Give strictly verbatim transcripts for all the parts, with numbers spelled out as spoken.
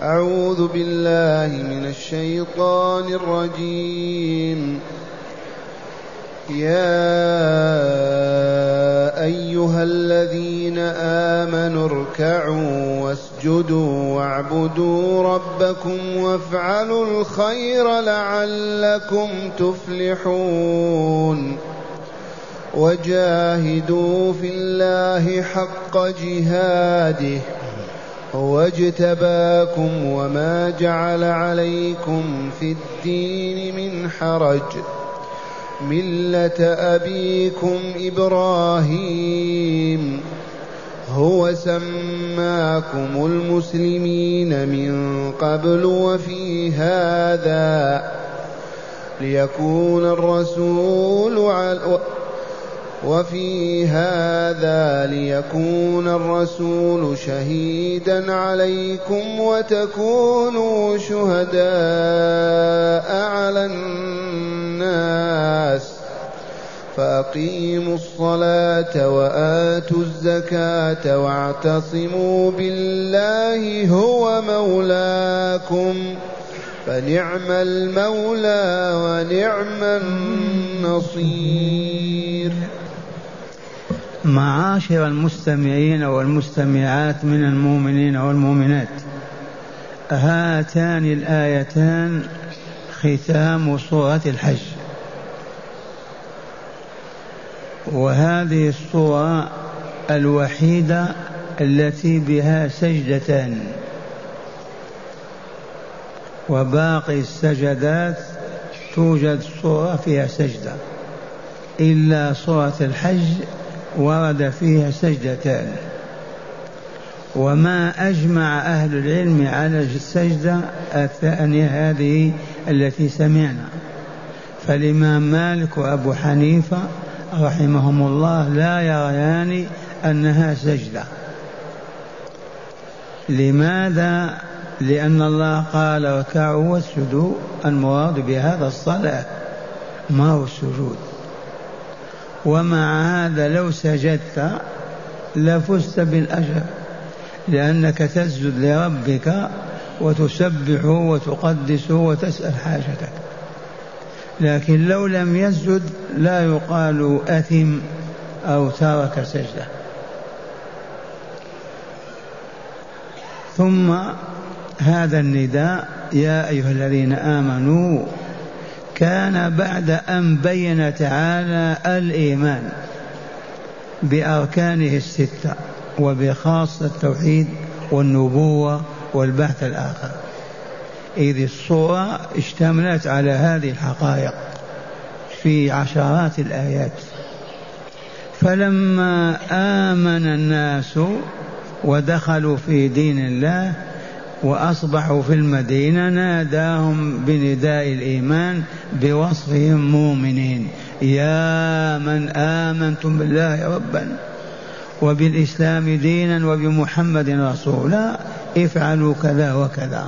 أعوذ بالله من الشيطان الرجيم. يا أيها الذين آمنوا اركعوا واسجدوا واعبدوا ربكم وافعلوا الخير لعلكم تفلحون وجاهدوا في الله حق جهاده هو اجتباكم وما جعل عليكم في الدين من حرج ملة أبيكم إبراهيم هو سماكم المسلمين من قبل وفي هذا ليكون الرسول على وفي هذا ليكون الرسول شهيدا عليكم وتكونوا شهداء على الناس فأقيموا الصلاة وآتوا الزكاة واعتصموا بالله هو مولاكم فنعم المولى ونعم النصير. معاشر المستمعين والمستمعات من المؤمنين والمؤمنات، هاتان الآيتان ختام سورة الحج، وهذه السورة الوحيدة التي بها سجدتان، وباقي السجدات توجد سورة فيها سجدة، إلا سورة الحج ورد فيها سجدتان. وما أجمع أهل العلم على السجدة الثانية هذه التي سمعنا، فالإمام مالك وأبو حنيفة رحمهم الله لا يريان أنها سجدة. لماذا؟ لأن الله قال اركعوا واسجدوا، المراد بهذا الصلاة ما هو السجود. ومع هذا لو سجدت لفزت بالأجر، لأنك تسجد لربك وتسبحه وتقدسه وتسأل حاجتك. لكن لو لم يسجد لا يقال أثم أو ترك سجدة. ثم هذا النداء يا أيها الذين آمنوا كان بعد أن بين تعالى الإيمان بأركانه الستة وبخاصة التوحيد والنبوة والبعث الآخر، إذ الصورة اشتملت على هذه الحقائق في عشرات الآيات. فلما آمن الناس ودخلوا في دين الله وأصبحوا في المدينة ناداهم بنداء الإيمان بوصفهم مؤمنين: يا من آمنتم بالله ربا وبالإسلام دينا وبمحمد رسولا افعلوا كذا وكذا.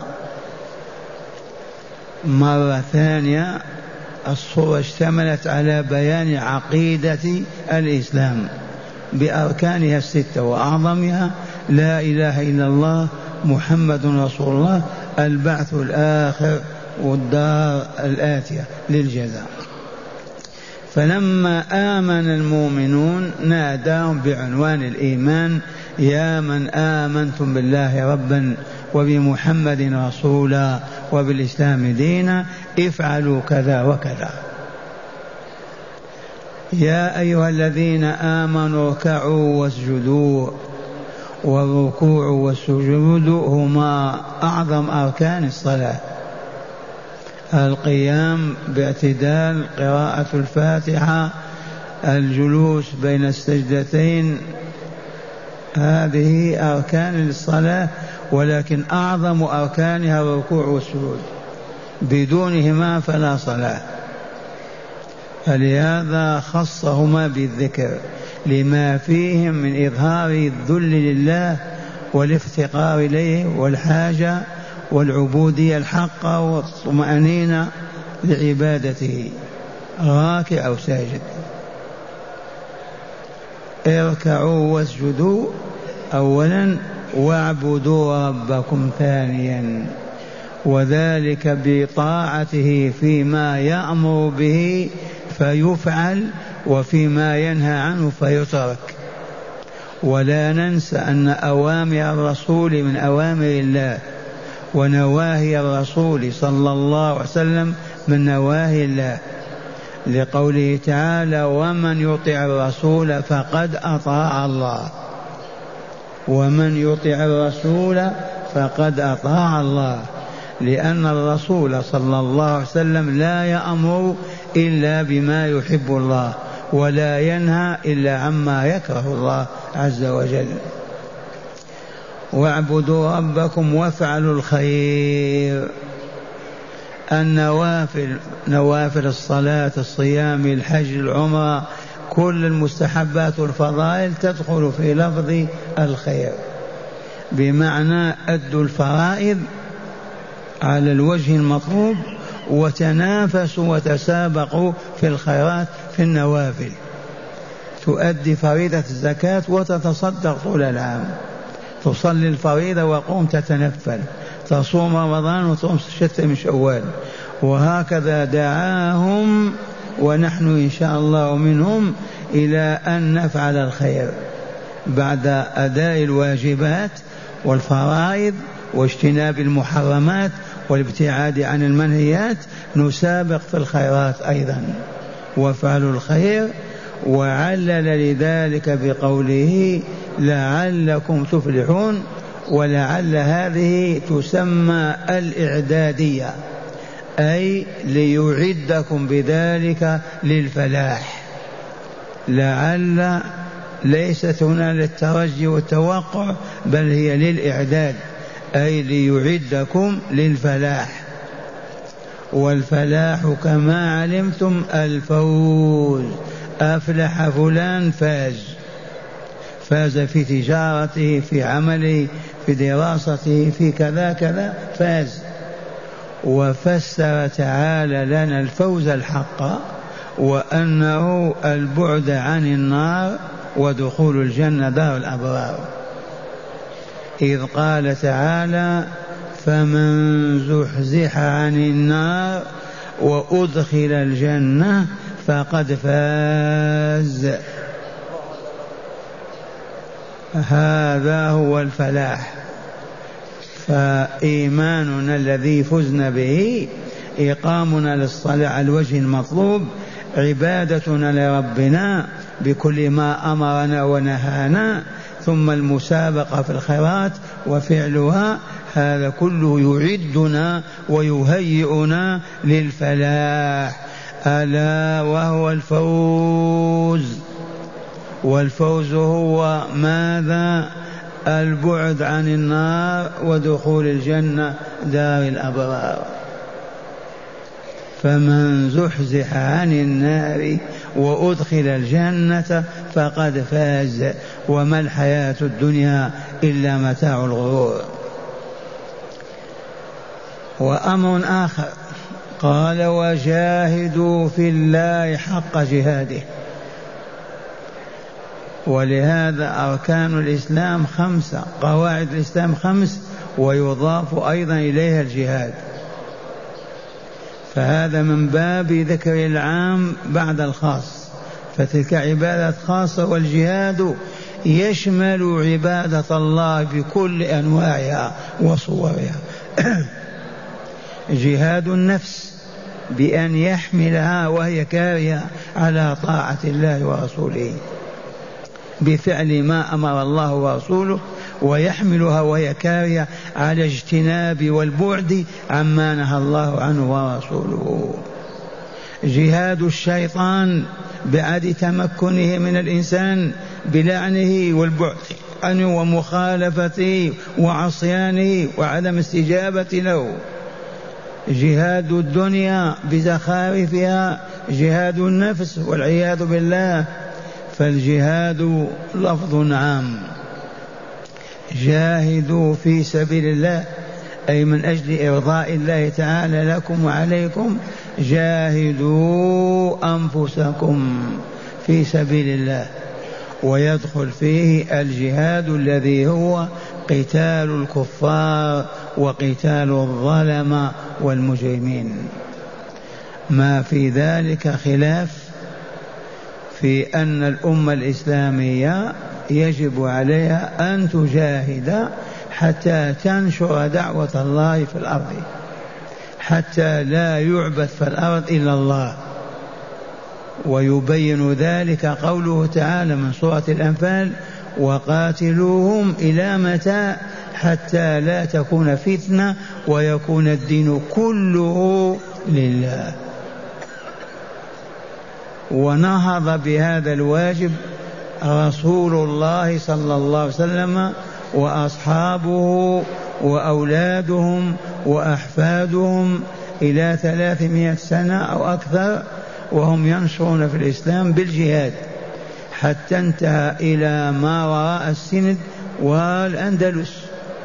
مرة ثانية الصورة اشتملت على بيان عقيدة الإسلام بأركانها الستة، وأعظمها لا إله إلا الله محمد رسول الله، البعث الآخر والدار الآتية للجزاء. فلما آمن المؤمنون ناداهم بعنوان الإيمان: يا من آمنتم بالله ربا وبمحمد رسولا وبالإسلام دينا افعلوا كذا وكذا. يا أيها الذين آمنوا اركعوا واسجدوا، والركوع والسجود هما أعظم أركان الصلاة: القيام باعتدال، قراءة الفاتحة، الجلوس بين السجدتين، هذه أركان للصلاة، ولكن أعظم أركانها الركوع والسجود، بدونهما فلا صلاة. فلهذا خصهما بالذكر لما فيهم من إظهار الذل لله والافتقار إليه والحاجة والعبودية الحقة والطمأنينة لعبادته، راكع أو ساجد. اركعوا واسجدوا أولا واعبدوا ربكم ثانيا، وذلك بطاعته فيما يأمر به فيفعل وفيما ينهى عنه فيترك. ولا ننسى أن أوامر الرسول من أوامر الله، ونواهي الرسول صلى الله عليه وسلم من نواهي الله، لقوله تعالى: ومن يطع الرسول فقد أطاع الله. ومن يطع الرسول فقد أطاع الله، لأن الرسول صلى الله عليه وسلم لا يأمر إلا بما يحب الله، ولا ينهى إلا عما يكره الله عز وجل. واعبدوا ربكم وافعلوا الخير. النوافل، نوافل الصلاة، الصيام، الحج، العمرة، كل المستحبات والفضائل تدخل في لفظ الخير، بمعنى أدوا الفرائض على الوجه المطلوب وتنافسوا وتسابقوا في الخيرات في النوافل. تؤدي فريضة الزكاة وتتصدق طول العام، تصلي الفريضة وقوم تتنفل، تصوم رمضان وتصوم ستة من شوال، وهكذا دعاهم ونحن إن شاء الله منهم إلى أن نفعل الخير بعد أداء الواجبات والفرائض واجتناب المحرمات والابتعاد عن المنهيات، نسابق في الخيرات أيضا. وافعلوا الخير، وعلل لذلك بقوله: لعلكم تفلحون. ولعل هذه تسمى الإعدادية، أي ليعدكم بذلك للفلاح. لعل ليست هنا للترجي والتوقع، بل هي للإعداد، أي ليعدكم للفلاح. والفلاح كما علمتم الفوز، أفلح فلان، فاز، فاز في تجارته، في عمله، في دراسته، في كذا كذا، فاز. وفسر تعالى لنا الفوز الحق وأنه البعد عن النار ودخول الجنة دار الأبرار، إذ قال تعالى: فمن زحزح عن النار وأدخل الجنة فقد فاز. هذا هو الفلاح. فإيماننا الذي فزنا به إقامنا للصلاة على الوجه المطلوب، عبادتنا لربنا بكل ما أمرنا ونهانا، ثم المسابقة في الخيرات وفعلها، هذا كله يعدنا ويهيئنا للفلاح، ألا وهو الفوز. والفوز هو ماذا؟ البعد عن النار ودخول الجنة دار الأبرار. فمن زحزح عن النار وأدخل الجنة فقد فاز، وما الحياة الدنيا إلا متاع الغرور. وأمر آخر قال: وجاهدوا في الله حق جهاده. ولهذا أركان الإسلام خمسة، قواعد الإسلام خمس، ويضاف أيضا إليها الجهاد، فهذا من باب ذكر العام بعد الخاص، فتلك عبادة خاصة. والجهاد يشمل عبادة الله بكل أنواعها وصورها. جهاد النفس بأن يحملها وهي كارهة على طاعة الله ورسوله بفعل ما أمر الله ورسوله، ويحملها وهي كارهة على اجتناب والبعد عما نهى الله عنه ورسوله. جهاد الشيطان بعد تمكنه من الإنسان بلعنه والبعد عنه ومخالفته وعصيانه وعدم استجابة له. جهاد الدنيا بزخارفها، جهاد النفس والعياذ بالله. فالجهاد لفظ عام، جاهدوا في سبيل الله، أي من أجل إرضاء الله تعالى لكم وعليكم. جاهدوا أنفسكم في سبيل الله، ويدخل فيه الجهاد الذي هو قتال الكفار وقتال الظلمة والمجرمين. ما في ذلك خلاف في أن الأمة الإسلامية يجب عليها أن تجاهد حتى تنشر دعوة الله في الأرض، حتى لا يعبد في الأرض إلا الله. ويبين ذلك قوله تعالى من سورة الأنفال: وقاتلوهم إلى متى حتى لا تكون فتنة ويكون الدين كله لله. ونهض بهذا الواجب رسول الله صلى الله عليه وسلم وأصحابه وأولادهم وأحفادهم إلى ثلاثمائة سنة أو أكثر وهم ينشرون في الإسلام بالجهاد، حتى انتهى إلى ما وراء السند والأندلس.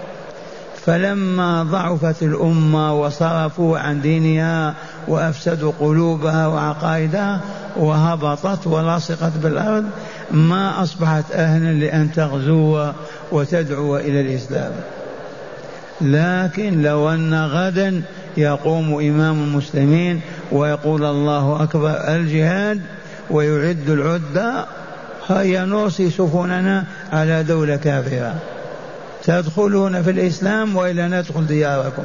فلما ضعفت الأمة وصرفوا عن دينها وأفسدوا قلوبها وعقائدها وهبطت ولصقت بالأرض، ما أصبحت أهلا لأن تغزو وتدعو إلى الإسلام. لكن لو أن غدا يقوم إمام المسلمين ويقول الله أكبر الجهاد ويعد العدة، هيا نوصي سفننا على دولة كافرة، تدخلون في الإسلام وإلا ندخل دياركم.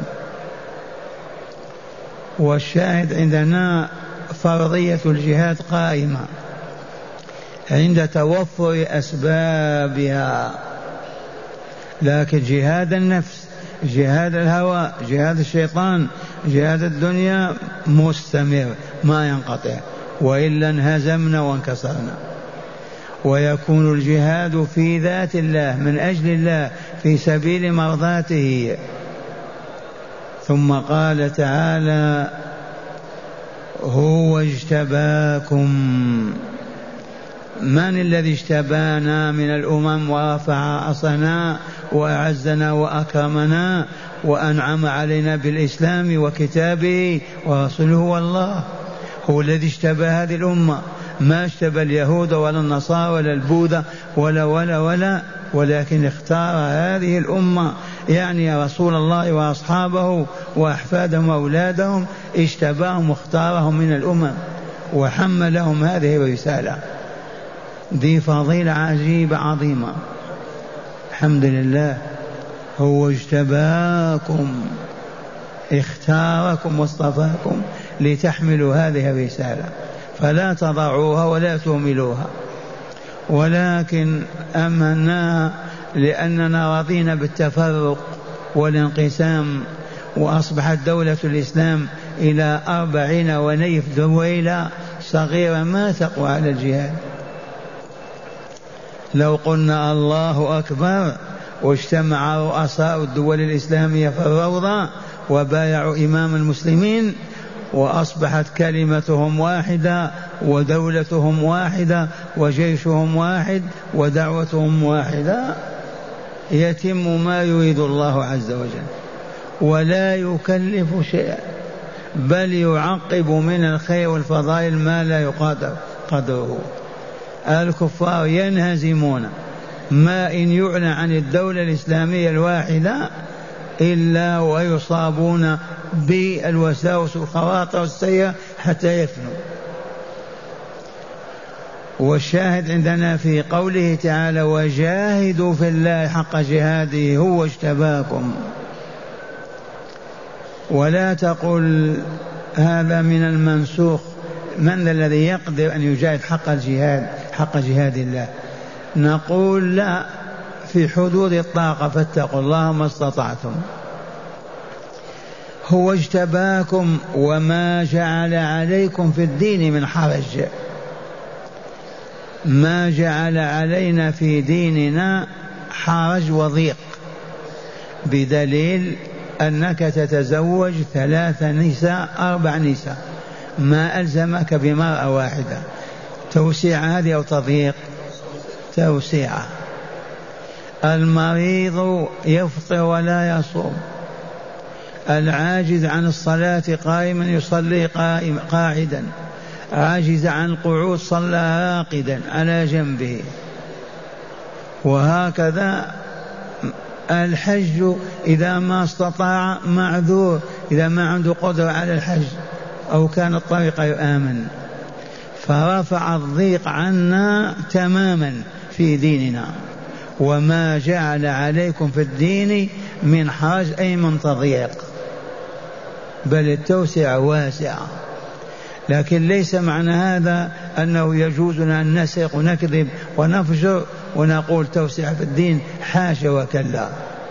والشاهد عندنا فرضية الجهاد قائمة عند توفر أسبابها، لكن جهاد النفس، جهاد الهوى، جهاد الشيطان، جهاد الدنيا مستمر ما ينقطع، وإلا انهزمنا وانكسرنا. ويكون الجهاد في ذات الله من أجل الله في سبيل مرضاته. ثم قال تعالى: هو اجتباكم. من الذي اجتبانا من الأمم ورفع رأسنا وأعزنا وأكرمنا وأنعم علينا بالإسلام وكتابه ورسوله؟ والله هو الذي اجتبى هذه الأمة، ما اجتبى اليهود ولا النصارى ولا البوذا ولا ولا ولا ولكن اختار هذه الأمة، يعني رسول الله وأصحابه وأحفادهم وأولادهم، اجتباهم واختارهم من الأمم وحملهم هذه الرسالة. دي فضيلة عجيبة عظيمة، الحمد لله. هو اجتباكم، اختاركم واصطفاكم لتحملوا هذه الرسالة، فلا تضعوها ولا تهملوها. ولكن أمناها لأننا رضينا بالتفرق والانقسام، وأصبحت دولة الإسلام إلى أربعين ونيف دويلة صغيرة ما تقوى على الجهاد. لو قلنا الله أكبر واجتمع رؤساء الدول الإسلامية في الروضة وبايعوا إمام المسلمين وأصبحت كلمتهم واحدة ودولتهم واحدة وجيشهم واحد ودعوتهم واحدة، يتم ما يريد الله عز وجل ولا يكلف شيئا، بل يعقب من الخير والفضائل ما لا يقدر قدره. الكفار ينهزمون، ما إن يعلن عن الدولة الإسلامية الواحدة إلا ويصابون بالوساوس والخواطر السيئة حتى يفنوا. والشاهد عندنا في قوله تعالى: وجاهدوا في الله حق جهاده هو اجتباكم. ولا تقل هذا من المنسوخ، من الذي يقدر أن يجاهد حق الجهاد حق جهاد الله؟ نقول لا، في حدود الطاقة، فاتقوا الله ما استطعتم. هو اجتباكم وما جعل عليكم في الدين من حرج، ما جعل علينا في ديننا حرج وضيق، بدليل أنك تتزوج ثلاث نساء أربع نساء، ما ألزمك بمرأة واحدة. توسيع هذه أو تضييق؟ توسيعة. المريض يفطر ولا يصوم، العاجز عن الصلاة قائما يصلي قائم قاعدا، عاجز عن القعود صلى راقدا على جنبه. وهكذا الحج إذا ما استطاع معذور، إذا ما عنده قدرة على الحج أو كان الطريق آمن. فرفع الضيق عنا تماما في ديننا، وما جعل عليكم في الدين من حرج أي من تضييق، بل التوسعة واسعة. لكن ليس معنى هذا أنه يجوز لنا أن نسرق ونكذب ونفجر ونقول توسعة في الدين، حاشا وكلا.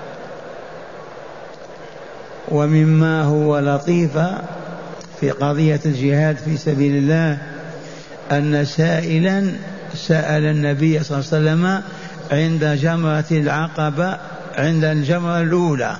ومما هو لطيف في قضية الجهاد في سبيل الله أن سائلا سأل النبي صلى الله عليه وسلم عند جمرة العقبة، عند الجمرة الأولى،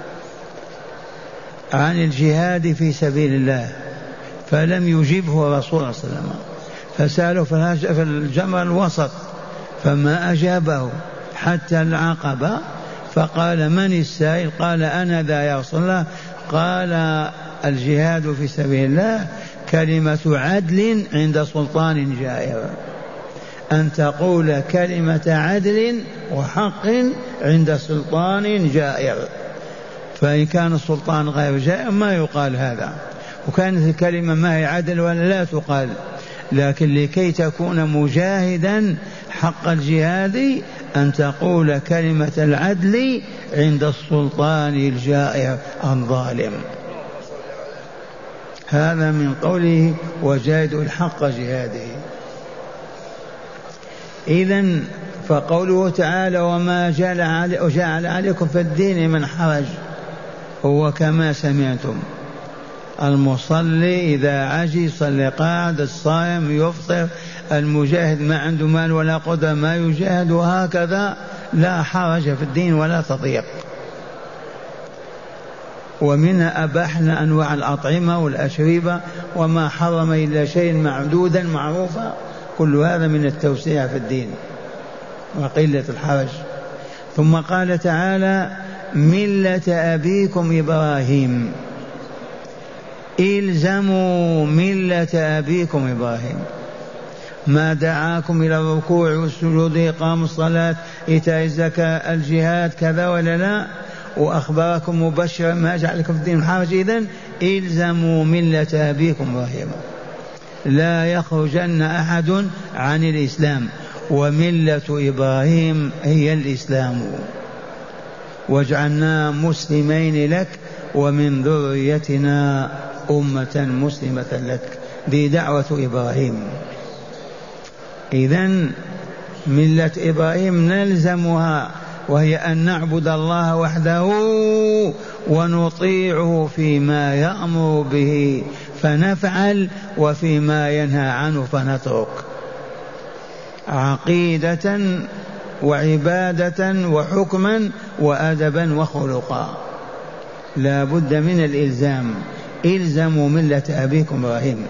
عن الجهاد في سبيل الله، فلم يجبه الرسول صلى الله عليه وسلم، فسأله في الجمرة الوسط فما أجابه حتى العقبة، فقال من السائل؟ قال أنا ذا يا رسول الله. قال الجهاد في سبيل الله كلمة عدل عند سلطان جائر، أن تقول كلمة عدل وحق عند سلطان جائر، فإن كان السلطان غير جائر ما يقال هذا، وكانت الكلمة ما هي عدل ولا لا تقال. لكن لكي تكون مجاهدا حق الجهاد أن تقول كلمة العدل عند السلطان الجائر الظالم. هذا من قوله وجاهدوا الحق جهاده. إذن فقوله تعالى وما جعل عليكم في الدين من حرج، هو كما سمعتم المصلي إذا عجز صلي قاعد، الصائم يفطر، المجاهد ما عنده مال ولا قدرة ما يجاهد، وهكذا لا حرج في الدين ولا تضييق. ومنها أباحنا أنواع الأطعمة والأشربة وما حرم إلا شيء معدودا معروفا، كل هذا من التوسيع في الدين وقلة الحرج. ثم قال تعالى ملة أبيكم إبراهيم، إلزموا ملة أبيكم إبراهيم. ما دعاكم إلى الركوع والسجود إقام الصلاة إيتاء الزكاة الجهاد كذا ولا لا، وأخبركم مبشرا ما جعلكم في الدين حرج، إذن إلزموا ملة أبيكم إبراهيم، لا يخرجن أحد عن الإسلام، وملة إبراهيم هي الإسلام، واجعلنا مسلمين لك ومن ذريتنا أمة مسلمة لك، دي دعوة إبراهيم. إذن ملة إبراهيم نلزمها، وهي أن نعبد الله وحده ونطيعه فيما يأمر به فنفعل وفيما ينهى عنه فنترك، عقيدة وعبادة وحكما وأدبا وخلقا، لا بد من الإلزام. إلزموا ملة أبيكم إبراهيم.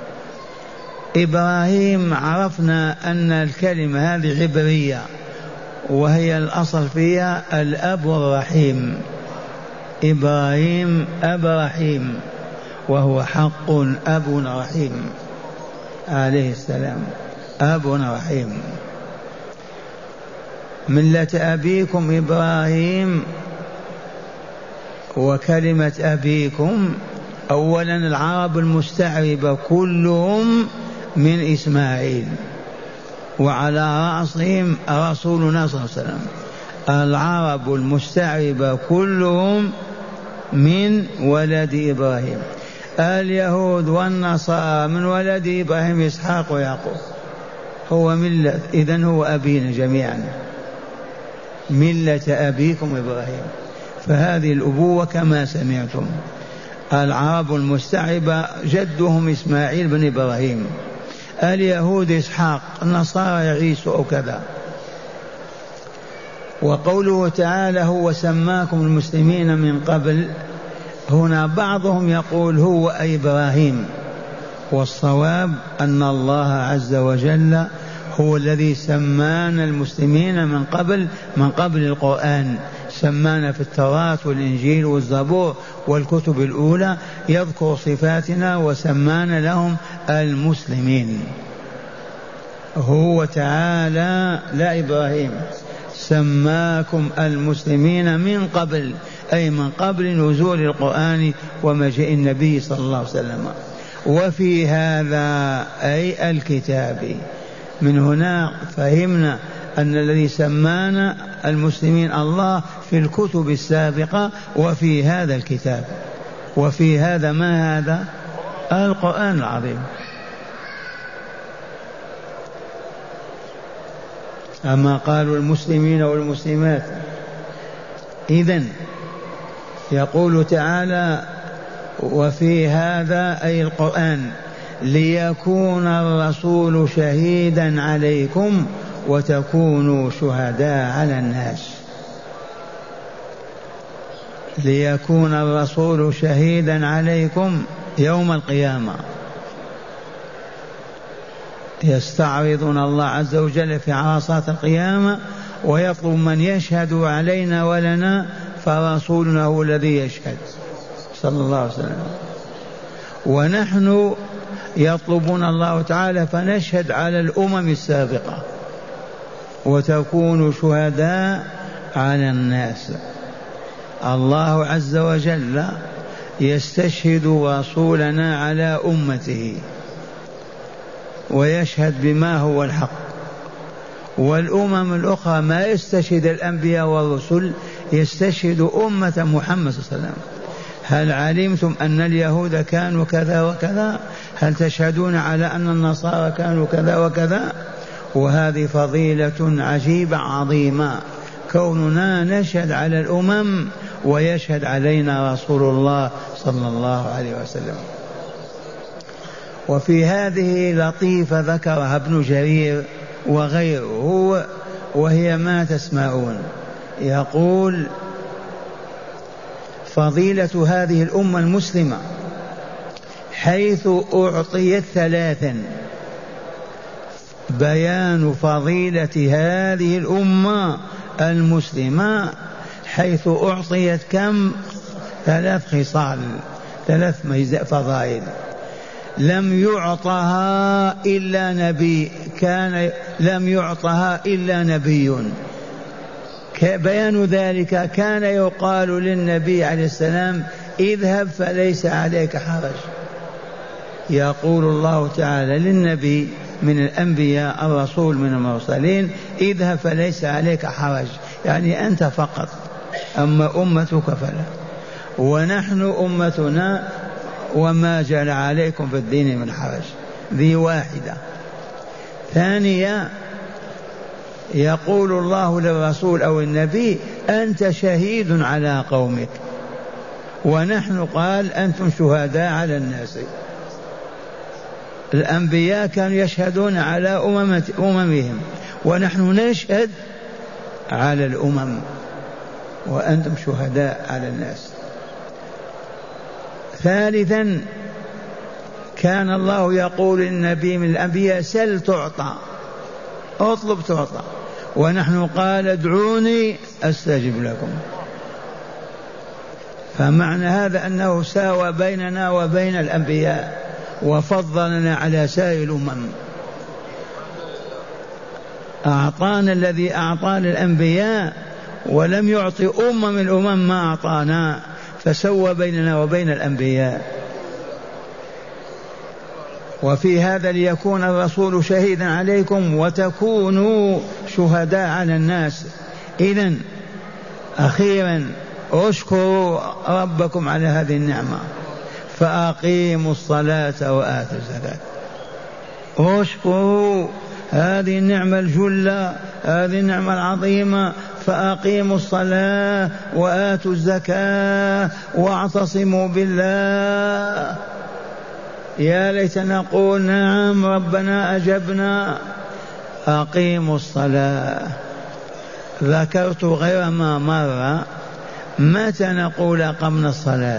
إبراهيم عرفنا أن الكلمة هذه عبرية، وهي الأصل فيها الأب الرحيم، إبراهيم أب رحيم، وهو حق أب رحيم عليه السلام، أب رحيم. ملة أبيكم إبراهيم، وكلمة أبيكم أولا العرب المستعربة كلهم من إسماعيل، وعلى رأسهم رسولنا صلى الله عليه وسلم. العرب المستعربة كلهم من ولد إبراهيم، اليهود والنصارى من ولد إبراهيم إسحاق ويعقوب، هو ملة، إذن هو أبينا جميعا، ملة أبيكم إبراهيم. فهذه الأبوة كما سمعتم، العرب المستعربة جدهم إسماعيل بن إبراهيم، اليهود إسحاق، النصارى عيسى أو كذا. وقوله تعالى هو سماكم المسلمين من قبل، هنا بعضهم يقول هو إبراهيم، والصواب أن الله عز وجل هو الذي سمانا المسلمين من قبل، من قبل القرآن، سمانا في التوراة والإنجيل والزبور والكتب الأولى يذكر صفاتنا وسمانا لهم المسلمين. هو تعالى لا إبراهيم سماكم المسلمين من قبل، أي من قبل نزول القرآن ومجيء النبي صلى الله عليه وسلم. وفي هذا أي الكتاب، من هنا فهمنا أن الذي سمانا المسلمين الله في الكتب السابقة وفي هذا الكتاب. وفي هذا ما هذا؟ القرآن العظيم. أما قالوا المسلمين والمسلمات. إذن يقول تعالى وفي هذا أي القرآن ليكون الرسول شهيدا عليكم وتكونوا شهداء على الناس. ليكون الرسول شهيدا عليكم يوم القيامة. يستعرضون الله عز وجل في عرصات القيامة ويطلب من يشهد علينا ولنا، فرسولنا هو الذي يشهد صلى الله عليه وسلم. ونحن يطلبون الله تعالى فنشهد على الأمم السابقة وتكونوا شهداء على الناس. الله عز وجل يستشهد رسولنا على أمته ويشهد بما هو الحق، والأمم الأخرى ما يستشهد الأنبياء والرسل، يستشهد أمة محمد صلى الله عليه وسلم. هل علمتم أن اليهود كانوا كذا وكذا؟ هل تشهدون على أن النصارى كانوا كذا وكذا؟ وهذه فضيلة عجيبة عظيمة، كوننا نشهد على الأمم ويشهد علينا رسول الله صلى الله عليه وسلم. وفي هذه لطيفة ذكرها ابن جرير وغيره وهي ما تسمعون، يقول فضيلة هذه الأمة المسلمة حيث أعطيت ثلاثا. بيان فضيلة هذه الأمة المسلمة حيث أعطيت كم؟ ثلاث خصال، ثلاث فضائل لم يعطها إلا نبي، كان لم يعطها إلا نبي. بيان ذلك كان يقال للنبي عليه السلام اذهب فليس عليك حرج. يقول الله تعالى للنبي من الأنبياء الرسول من المرسلين اذهب فليس عليك حرج، يعني أنت فقط، أما أمتك فلا. ونحن أمتنا وما جعل عليكم في الدين من حرج، ذي واحدة. ثانية يقول الله للرسول أو النبي أنت شهيد على قومك، ونحن قال أنتم شهداء على الناس. الأنبياء كانوا يشهدون على أممهم ونحن نشهد على الأمم وأنتم شهداء على الناس. ثالثا كان الله يقول للنبي من الأنبياء سل تعطى، اطلب تعطى، ونحن قال ادعوني أستجب لكم. فمعنى هذا أنه ساوى بيننا وبين الأنبياء وفضلنا على سائر الأمم. أعطانا الذي أعطى للأنبياء ولم يعطي أمة من الأمم ما أعطانا، فسوى بيننا وبين الأنبياء. وفي هذا ليكون الرسول شهيدا عليكم وتكونوا شهداء على الناس. إذن أخيرا اشكروا ربكم على هذه النعمة، فأقيموا الصلاة وآتوا الزكاة. اشكروا هذه النعمة الجلة، هذه النعمة العظيمة، فأقيموا الصلاة وآتوا الزكاة واعتصموا بالله. يا ليت نقول نعم ربنا أجبنا. أقيموا الصلاة. ذكرت غير ما مر متى نقول أقمنا الصلاة؟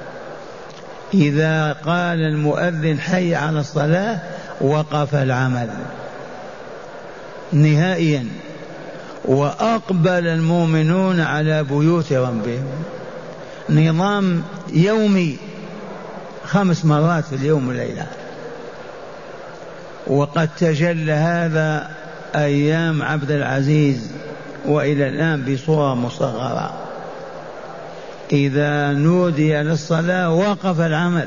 إذا قال المؤذن حي على الصلاة وقف العمل نهائيا، وأقبل المؤمنون على بيوت ربهم. نظام يومي خمس مرات في اليوم والليلة. وقد تجلى هذا أيام عبد العزيز وإلى الآن بصورة مصغرة. إذا نودي للصلاة وقف العمل،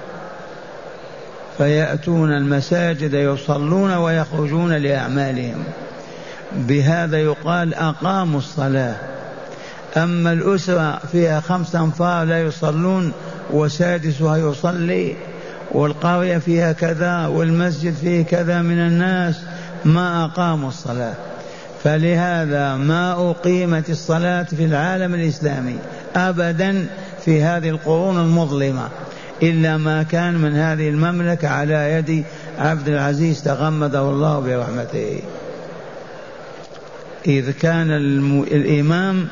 فيأتون المساجد يصلون ويخرجون لأعمالهم. بهذا يقال أقاموا الصلاة. أما الأسرة فيها خمس أنفار لا يصلون وسادسها يصلي، والقرية فيها كذا والمسجد فيه كذا من الناس، ما أقاموا الصلاة. فلهذا ما أقيمت الصلاة في العالم الإسلامي أبدا في هذه القرون المظلمة إلا ما كان من هذه المملكة على يد عبد العزيز تغمده الله برحمته، إذ كان الإمام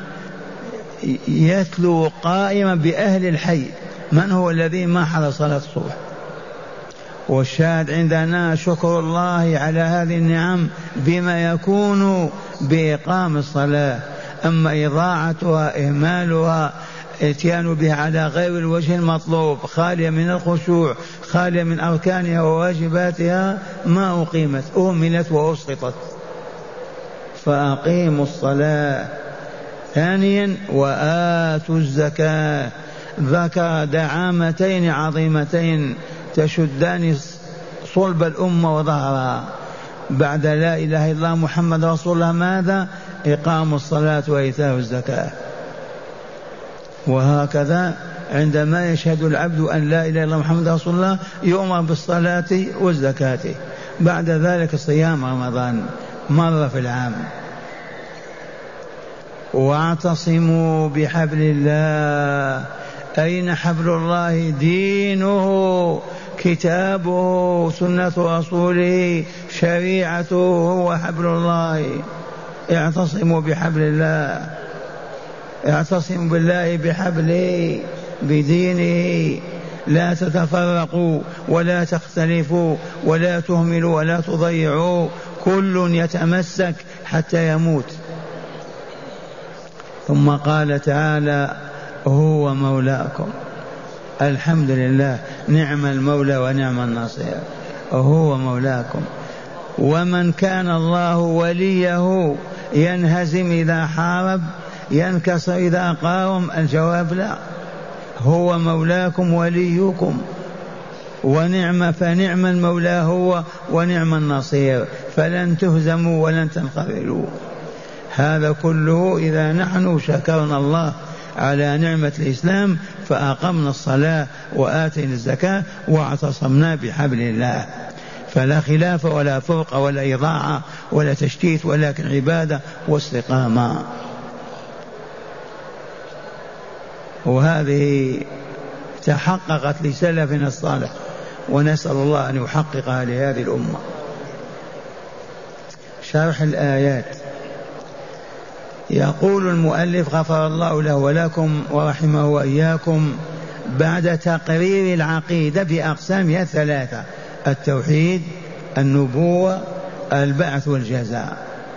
يتلو قائما بأهل الحي. من هو الذي ما حضر صلاة الصبح؟ والشاهد عندنا شكر الله على هذه النعم بما يكون بإقام الصلاة. أما إضاعتها إهمالها اتيان بها على غير الوجه المطلوب، خالية من الخشوع، خالية من أركانها وواجباتها، ما أقيمت، أهملت وأسقطت. فأقيموا الصلاة. ثانيا وآتوا الزكاة. ذكر دعامتين عظيمتين تشدان صلب الأمة وظهرها بعد لا إله إلا الله محمد رسول الله. ماذا؟ إقام الصلاة وإيتاء الزكاة. وهكذا عندما يشهد العبد أن لا إله إلا الله محمد رسول الله يؤمر بالصلاة والزكاة. بعد ذلك صيام رمضان مرة في العام. واعتصموا بحبل الله. أين حبل الله؟ دينه، كتابه، سنة رسوله، شريعته، هو حبل الله. اعتصموا بحبل الله، اعتصموا بالله بحبله بدينه، لا تتفرقوا ولا تختلفوا ولا تهملوا ولا تضيعوا، كل يتمسك حتى يموت. ثم قال تعالى هو مولاكم. الحمد لله، نعم المولى ونعم النصير، هو مولاكم. ومن كان الله وليه ينهزم إذا حارب، ينكسر إذا قاوم؟ الجواب لا، هو مولاكم وليكم، ونعم فنعم المولى هو ونعم النصير، فلن تهزموا ولن تنخذلوا. هذا كله إذا نحن شكرنا الله على نعمة الإسلام فأقمنا الصلاة وآتينا الزكاة واعتصمنا بحبل الله، فلا خلاف ولا فرق ولا إضاعة ولا تشتيت، ولكن عبادة واستقامة. وهذه تحققت لسلفنا الصالح، ونسأل الله أن يحققها لهذه الأمة. شرح الآيات. يقول المؤلف غفر الله له ولكم ورحمه وإياكم: بعد تقرير العقيدة بأقسامها الثلاثة، التوحيد، النبوة، البعث والجزاء،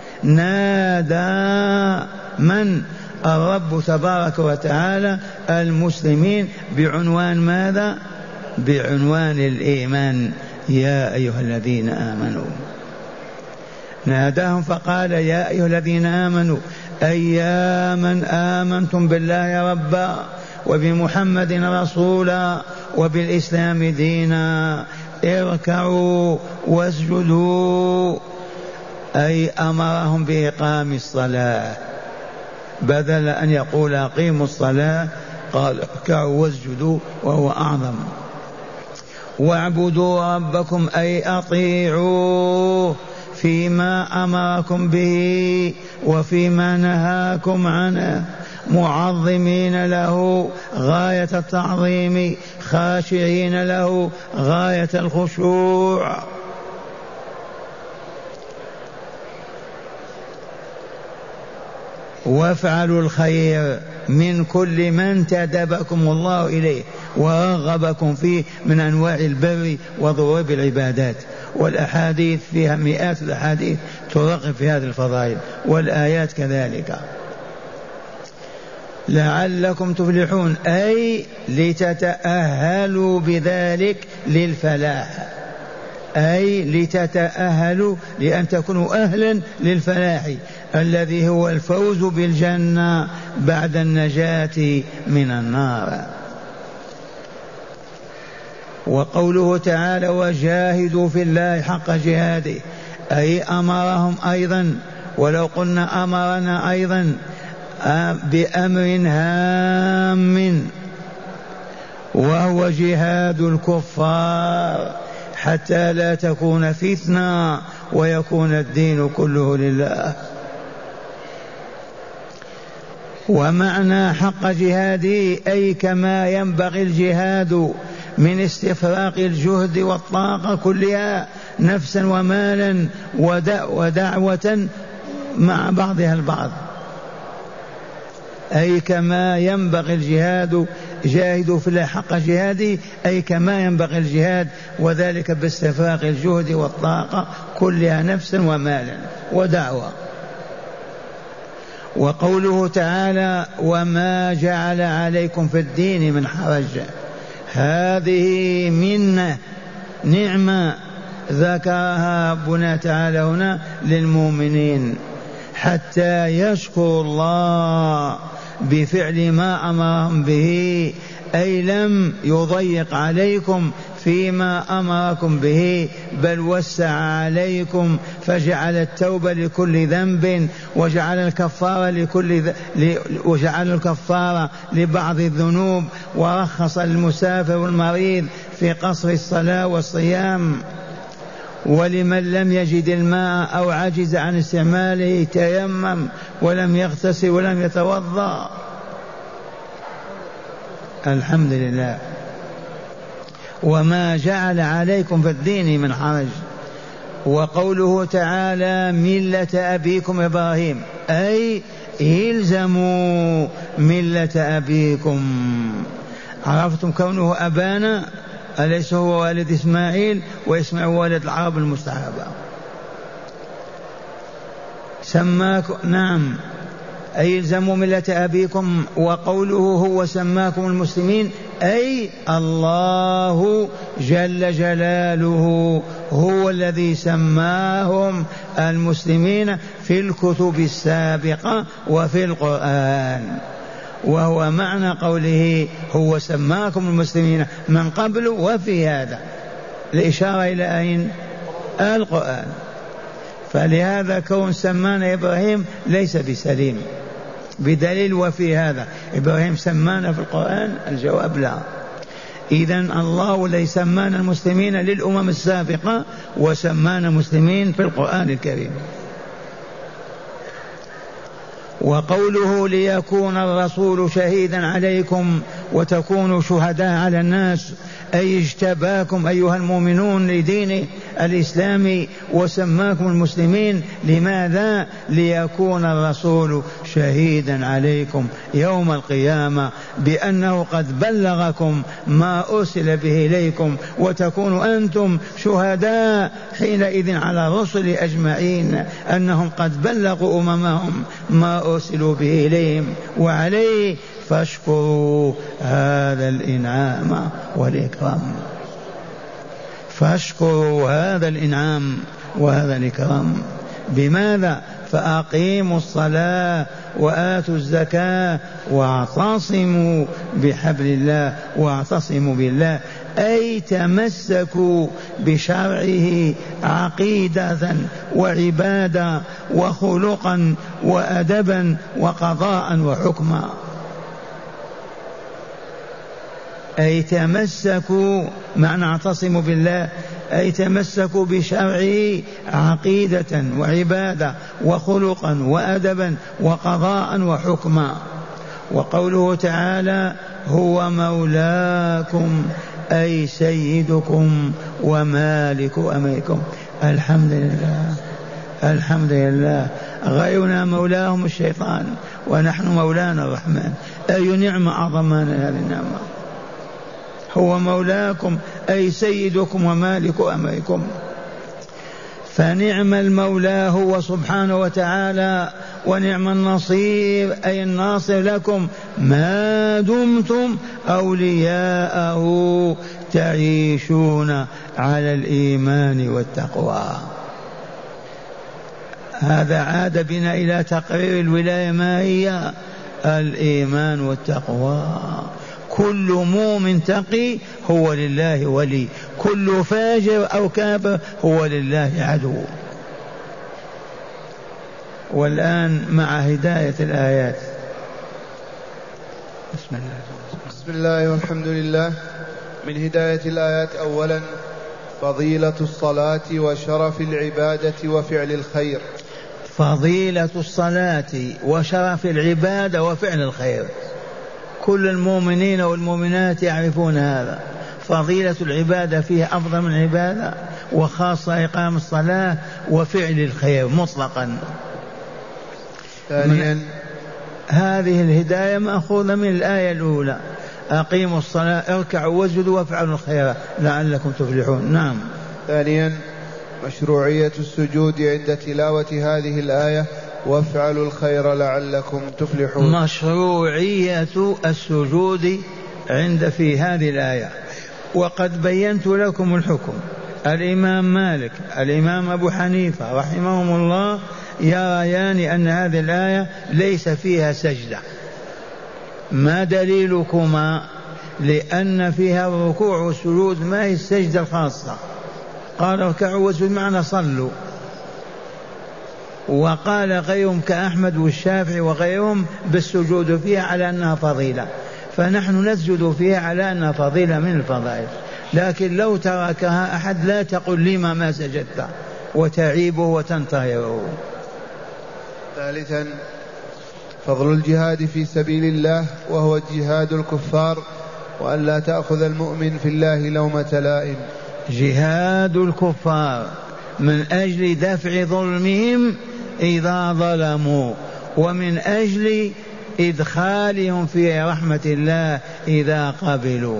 نادى من؟ الرب تبارك وتعالى المسلمين بعنوان ماذا؟ بعنوان الإيمان: يا أيها الذين آمنوا. ناداهم فقال: يا أيها الذين آمنوا، أي يا من آمنتم بالله ربا وبمحمد رسولا وبالإسلام دينا، اركعوا واسجدوا. أي أمرهم بإقام الصلاة، بدل أن يقول أقيموا الصلاة قال اركعوا واسجدوا، وهو أعظم. واعبدوا ربكم، أي أطيعوا فيما أمركم به وفيما نهاكم عنه، معظمين له غاية التعظيم، خاشعين له غاية الخشوع. وافعلوا الخير من كل من تدبكم الله إليه ورغبكم فيه من أنواع البر وضروب العبادات. والأحاديث فيها مئات الأحاديث ترغب في هذه الفضائل، والآيات كذلك. لعلكم تفلحون، أي لتتأهلوا بذلك للفلاح، أي لتتأهلوا لأن تكونوا أهلا للفلاح، الذي هو الفوز بالجنة بعد النجاة من النار. وقوله تعالى وجاهدوا في الله حق جهاده، أي أمرهم أيضا، ولو قلنا أمرنا أيضا بأمر هام وهو جهاد الكفار حتى لا تكون فتنة ويكون الدين كله لله. ومعنى حق جهاده أي كما ينبغي الجهاد من استفراغ الجهد والطاقة كلها نفسا ومالا ودعوة مع بعضها البعض، أي كما ينبغي الجهاد جاهدوا في الله حق جهاده، أي كما ينبغي الجهاد، وذلك باستفراغ الجهد والطاقة كلها نفسا ومالا ودعوة. وقوله تعالى وما جعل عليكم في الدين من حرج، هذه منة نعمة ذكرها ربنا تعالى هنا للمؤمنين حتى يشكروا الله بفعل ما أمرهم به، أي لم يضيق عليكم فيما أمركم به بل وسع عليكم، فجعل التوبة لكل ذنب وجعل الكفارة لكل ذ... وجعل الكفارة لبعض الذنوب، ورخص المسافر والمريض في قصر الصلاة والصيام، ولمن لم يجد الماء أو عجز عن استعماله تيمم ولم يغتسل ولم يتوضأ. الحمد لله. وما جعل عليكم في الدين من حرج. وقوله تعالى ملة أبيكم إبراهيم، أي إلزموا ملة أبيكم. عرفتم كونه أبانا، أليس هو والد إسماعيل، وإسماعيل والد العرب المستعربة. سماكم نعم أي إلزموا ملة أبيكم. وقوله هو سماكم المسلمين، أي الله جل جلاله هو الذي سماهم المسلمين في الكتب السابقة وفي القرآن، وهو معنى قوله هو سماكم المسلمين من قبل وفي هذا، الإشارة إلى أين؟ القرآن. فلهذا كون سمانا إبراهيم ليس بسليم بدليل وفي هذا. إبراهيم سمانا في القرآن؟ الجواب لا. إذن الله الذي سمانا المسلمين للأمم السابقة وسمانا مسلمين في القرآن الكريم. وقوله ليكون الرسول شهيدا عليكم وتكونوا شهداء على الناس، أي اجتباكم أيها المؤمنون لدين الإسلام وسماكم المسلمين. لماذا؟ ليكون الرسول شهيدا عليكم يوم القيامة بأنه قد بلغكم ما أرسل به إليكم، وتكونوا أنتم شهداء حينئذ على الرسل أجمعين أنهم قد بلغوا أممهم ما أرسلوا به إليهم وعليه، فاشكروا هذا الإنعام والإكرام. فاشكروا هذا الإنعام وهذا الإكرام. بماذا؟ فأقيموا الصلاة وآتوا الزكاة واعتصموا بحبل الله واعتصموا بالله، أي تمسكوا بشرعه عقيدة وعبادة وخلقا وأدبا وقضاء وحكما. أي تمسكوا، معنى اعتصموا بالله أي تمسكوا بشرعه عقيدة وعبادة وخلقا وأدبا وقضاء وحكما. وقوله تعالى هو مولاكم أي سيدكم ومالك أمركم. الحمد لله الحمد لله. غيرنا مولاهم الشيطان ونحن مولانا الرحمن. أي نعمة أعظم من هذه النعمة. هو مولاكم أي سيدكم ومالك أمركم. فنعم المولى هو سبحانه وتعالى، ونعم النصير أي الناصر لكم ما دمتم أولياءه تعيشون على الإيمان والتقوى. هذا عاد بنا إلى تقرير الولاية ما هي؟ الإيمان والتقوى. كل مؤمن تقي هو لله ولي، كل فاجر أو كافر هو لله عدو. والآن مع هداية الآيات. بسم الله بسم الله والحمد لله. من هداية الآيات أولا فضيلة الصلاة وشرف العبادة وفعل الخير. فضيلة الصلاة وشرف العبادة وفعل الخير، كل المؤمنين والمؤمنات يعرفون هذا. فضيلة العبادة فيها أفضل من العبادة، وخاصة إقام الصلاة وفعل الخير مطلقا. ثانيا هذه الهداية مأخوذة من الآية الأولى: أقيموا الصلاة اركعوا واسجدوا وافعلوا الخير لعلكم تفلحون. نعم. ثانيا مشروعية السجود عند تلاوة هذه الآية وافعلوا الخير لعلكم تفلحون. مشروعية السجود عند في هذه الآية، وقد بينت لكم الحكم. الإمام مالك، الإمام أبو حنيفة رحمهم الله يريان أن هذه الآية ليس فيها سجدة. ما دليلكما؟ لأن فيها الركوع والسجود، ما هي السجدة الخاصة. قال اركعوا واسجدوا معنى صلوا. وقال غيرهم كأحمد والشافعي وغيرهم بالسجود فيها على أنها فضيلة، فنحن نسجد فيها على أنها فضيلة من الفضائل. لكن لو تركها أحد لا تقل لما ما سجدت وتعيبه وتنتهره. ثالثا فضل الجهاد في سبيل الله وهو جهاد الكفار، وأن لا تأخذ المؤمن في الله لومة لائم. جهاد الكفار من أجل دفع ظلمهم إذا ظلموا، ومن أجل إدخالهم في رحمة الله إذا قبلوا.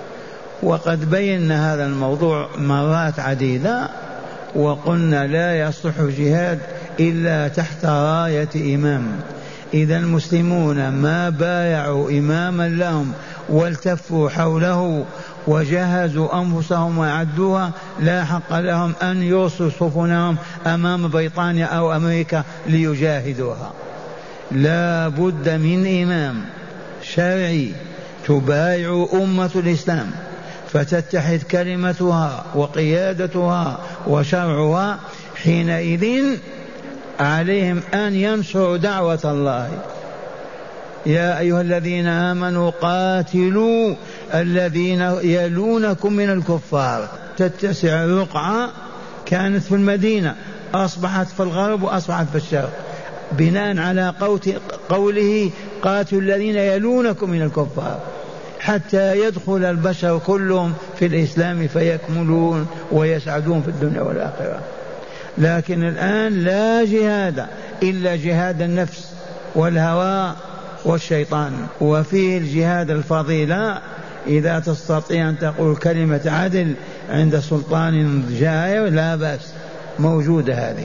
وقد بينا هذا الموضوع مرات عديدة، وقلنا لا يصح جهاد إلا تحت راية إمام. إذا المسلمون ما بايعوا إماما لهم والتفوا حوله وجهزوا أنفسهم وأعدوها، لا حق لهم أن يرسلوا سفنهم أمام بريطانيا أو أمريكا ليجاهدوها. لا بد من إمام شرعي تبايع أمة الإسلام فتتحد كلمتها وقيادتها وشرعها. حينئذ عليهم أن ينشروا دعوة الله. يا أيها الذين آمنوا قاتلوا الذين يلونكم من الكفار. تتسع رقعة كانت في المدينة أصبحت في الغرب وأصبحت في الشرق، بناء على قوله قاتلوا الذين يلونكم من الكفار، حتى يدخل البشر كلهم في الإسلام فيكملون ويسعدون في الدنيا والآخرة. لكن الآن لا جهاد إلا جهاد النفس والهوى والشيطان. وفيه الجهاد الفضيلة إذا تستطيع أن تقول كلمة عدل عند سلطان جائر لا بأس، موجودة هذه.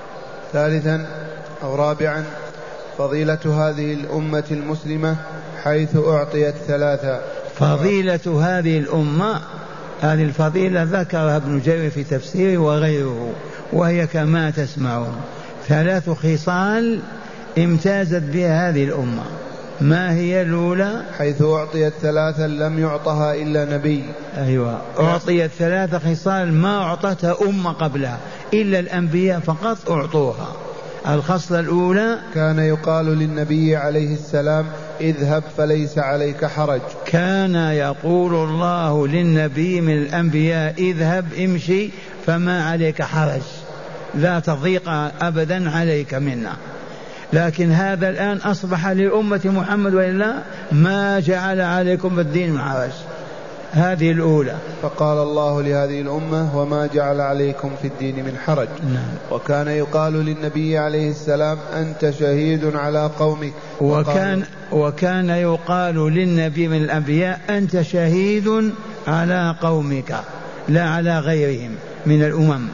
ثالثا أو رابعا فضيلة هذه الأمة المسلمة حيث أعطيت ثلاثة. فضيلة هذه الأمة، هذه الفضيلة ذكرها ابن جرير في تفسيره وغيره، وهي كما تسمعون ثلاث خصال امتازت بها هذه الأمة. ما هي الأولى؟ حيث أعطيت ثلاثا لم يعطها إلا نبي. أيوة، أعطيت ثلاث خصال ما أعطتها أمة قبلها إلا الأنبياء فقط أعطوها. الخصلة الأولى كان يقال للنبي عليه السلام اذهب فليس عليك حرج. كان يقول الله للنبي من الأنبياء اذهب امشي فما عليك حرج، لا تضيق أبدا عليك منا. لكن هذا الآن أصبح لأمة محمد وإلا ما جعل عليكم بالدين من حرج. هذه الأولى. فقال الله لهذه الأمة وما جعل عليكم في الدين من حرج. نعم. وكان يقال للنبي عليه السلام أنت شهيد على قومك. وكان, وكان يقال للنبي من الأنبياء أنت شهيد على قومك لا على غيرهم من الأمم.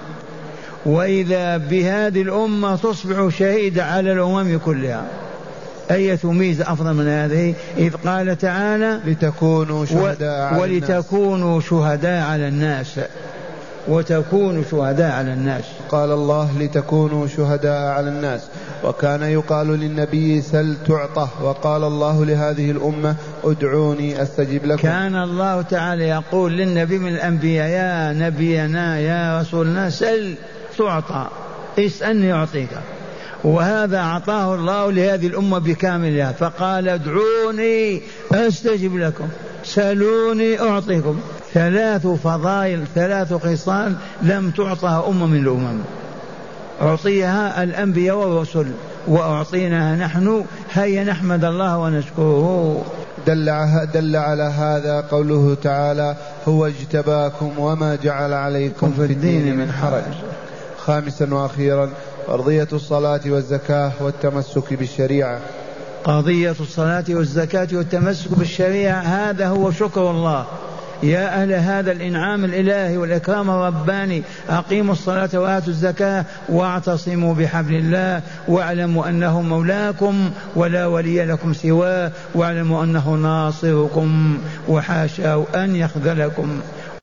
وإذا بهذه الأمة تصبح شهيدة على الأمم كلها. أية ميزة أفضل من هذه؟ إذ قال تعالى لتكونوا شهداء على ولتكونوا الناس. شهداء على الناس. وتكونوا شهداء على الناس. قال الله لتكونوا شهداء على الناس. وكان يقال للنبي سل تعطه، وقال الله لهذه الأمة ادعوني أستجب لكم. كان الله تعالى يقول للنبي من الأنبياء يا نبينا يا رسولنا سل تعطى، اسألني أعطيك، وهذا أعطاه الله لهذه الأمة بكاملها، فقال ادعوني أستجب لكم، سلوني أعطيكم. ثلاث فضائل، ثلاث خصال لم تعطها أمة من الأمم، أعطيها الأنبياء والرسل وأعطيناها نحن. هيا نحمد الله ونشكره. دل, دل على هذا قوله تعالى هو اجتباكم وما جعل عليكم في الدين من حرج. خامسا وأخيرا قضية الصلاة والزكاة والتمسك بالشريعة. قضية الصلاة والزكاة والتمسك بالشريعة هذا هو شكر الله. يا أهل هذا الإنعام الإلهي والإكرام الرباني أقيموا الصلاة وآتوا الزكاة واعتصموا بحبل الله واعلموا أنه مولاكم ولا ولي لكم سواه واعلموا أنه ناصركم وحاشاه أن يخذلكم.